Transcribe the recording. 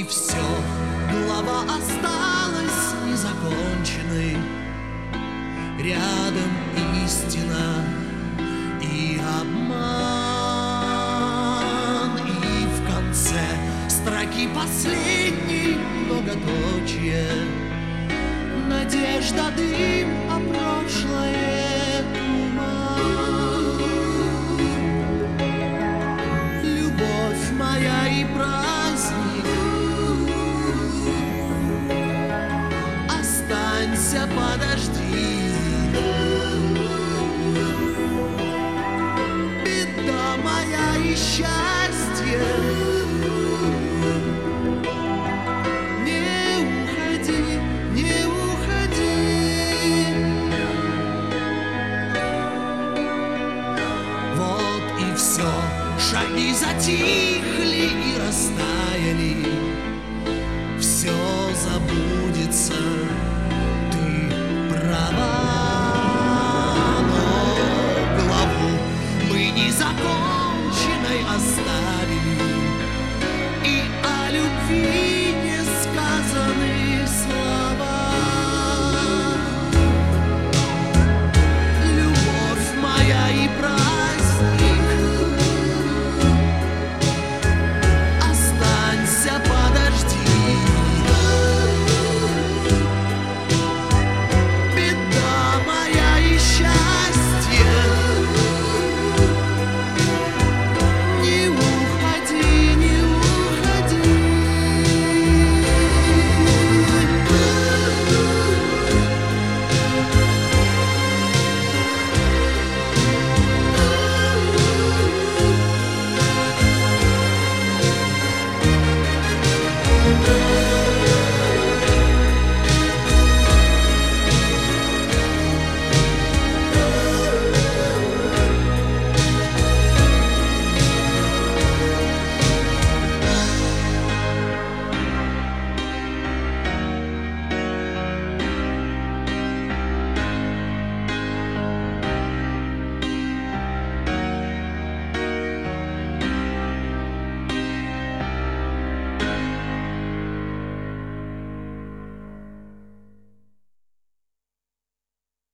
все, глава осталась незаконченной. Рядом истина и обман, и в конце строки последней многоточие. Надежда дым, а прошлое туман. Любовь моя и праздник, останься, подожди. Беда моя и счастье, не уходи, не уходи. Вот и все, шаги затихли и растаяли, все забудется, ты права. Но главу мы незаконченной оставили.